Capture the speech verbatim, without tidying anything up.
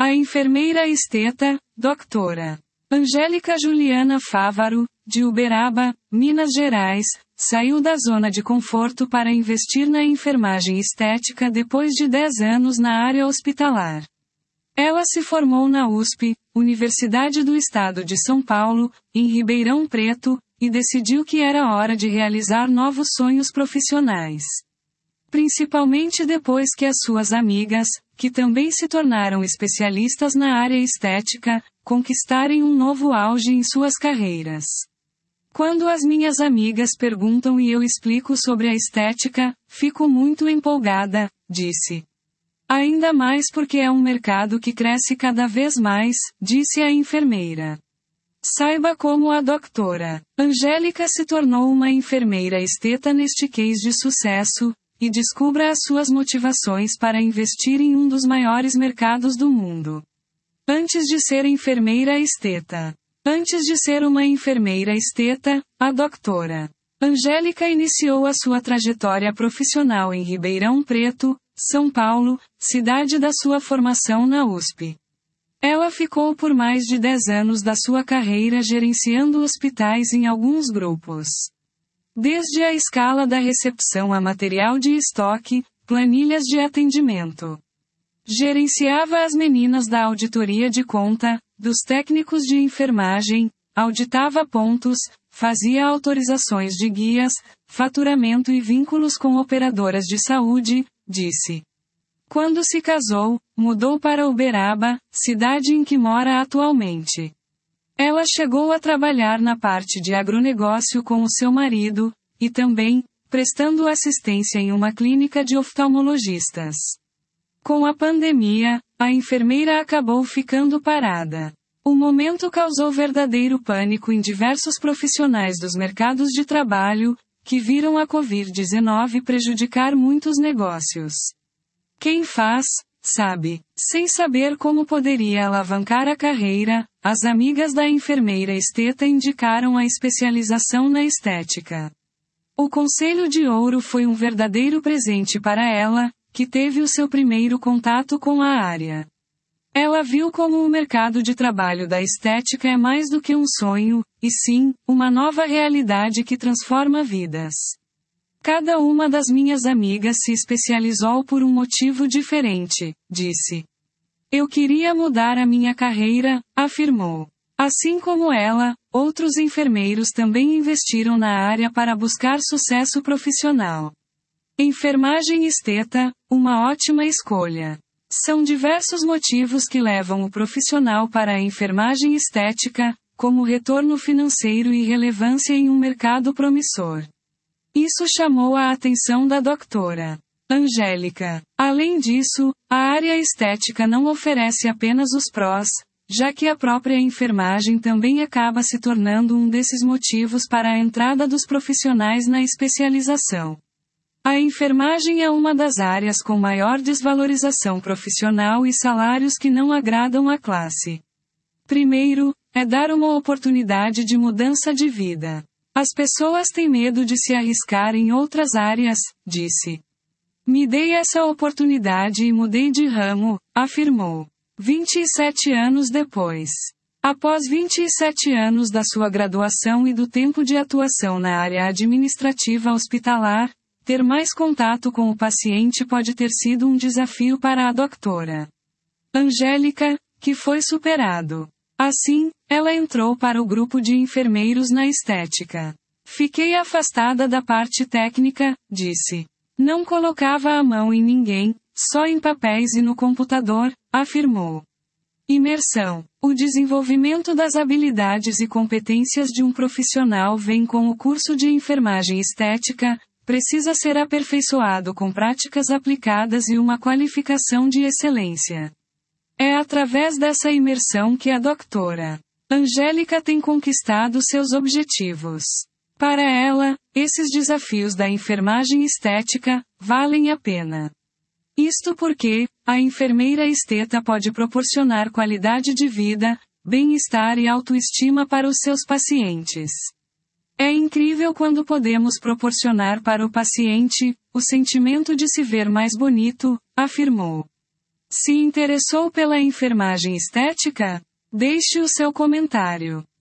A enfermeira esteta, doutora Angélica Juliana Fávaro, de Uberaba, Minas Gerais, saiu da zona de conforto para investir na enfermagem estética depois de dez anos na área hospitalar. Ela se formou na U S P, Universidade do Estado de São Paulo, em Ribeirão Preto, e decidiu que era hora de realizar novos sonhos profissionais. Principalmente depois que as suas amigas, que também se tornaram especialistas na área estética, conquistarem um novo auge em suas carreiras. Quando as minhas amigas perguntam e eu explico sobre a estética, fico muito empolgada, disse. Ainda mais porque é um mercado que cresce cada vez mais, disse a enfermeira. Saiba como a doutora Angélica se tornou uma enfermeira esteta neste case de sucesso, e descubra as suas motivações para investir em um dos maiores mercados do mundo. Antes de ser enfermeira esteta. Antes de ser uma enfermeira esteta, a doutora Angélica iniciou a sua trajetória profissional em Ribeirão Preto, São Paulo, cidade da sua formação na U S P. Ela ficou por mais de dez anos da sua carreira gerenciando hospitais em alguns grupos. Desde a escala da recepção a material de estoque, planilhas de atendimento. Gerenciava as meninas da auditoria de conta, dos técnicos de enfermagem, auditava pontos, fazia autorizações de guias, faturamento e vínculos com operadoras de saúde, disse. Quando se casou, mudou para Uberaba, cidade em que mora atualmente. Ela chegou a trabalhar na parte de agronegócio com o seu marido, e também, prestando assistência em uma clínica de oftalmologistas. Com a pandemia, a enfermeira acabou ficando parada. O momento causou verdadeiro pânico em diversos profissionais dos mercados de trabalho, que viram a covid dezenove prejudicar muitos negócios. Quem faz, sabe. Sem saber como poderia alavancar a carreira, as amigas da enfermeira esteta indicaram a especialização na estética. O Conselho de Ouro foi um verdadeiro presente para ela, que teve o seu primeiro contato com a área. Ela viu como o mercado de trabalho da estética é mais do que um sonho, e sim, uma nova realidade que transforma vidas. Cada uma das minhas amigas se especializou por um motivo diferente, disse. Eu queria mudar a minha carreira, afirmou. Assim como ela, outros enfermeiros também investiram na área para buscar sucesso profissional. Enfermagem esteta, uma ótima escolha. São diversos motivos que levam o profissional para a enfermagem estética, como retorno financeiro e relevância em um mercado promissor. Isso chamou a atenção da doutora Angélica. Além disso, a área estética não oferece apenas os prós, já que a própria enfermagem também acaba se tornando um desses motivos para a entrada dos profissionais na especialização. A enfermagem é uma das áreas com maior desvalorização profissional e salários que não agradam à classe. Primeiro, é dar uma oportunidade de mudança de vida. As pessoas têm medo de se arriscar em outras áreas, disse. Me dei essa oportunidade e mudei de ramo, afirmou. vinte e sete anos depois. Após vinte e sete anos da sua graduação e do tempo de atuação na área administrativa hospitalar, ter mais contato com o paciente pode ter sido um desafio para a doutora Angélica, que foi superado. Assim, ela entrou para o grupo de enfermeiros na estética. Fiquei afastada da parte técnica, disse. Não colocava a mão em ninguém, só em papéis e no computador, afirmou. Imersão. O desenvolvimento das habilidades e competências de um profissional vem com o curso de enfermagem estética, precisa ser aperfeiçoado com práticas aplicadas e uma qualificação de excelência. É através dessa imersão que a doutora Angélica tem conquistado seus objetivos. Para ela, esses desafios da enfermagem estética valem a pena. Isto porque, a enfermeira esteta pode proporcionar qualidade de vida, bem-estar e autoestima para os seus pacientes. É incrível quando podemos proporcionar para o paciente o sentimento de se ver mais bonito, afirmou. Se interessou pela enfermagem estética? Deixe o seu comentário.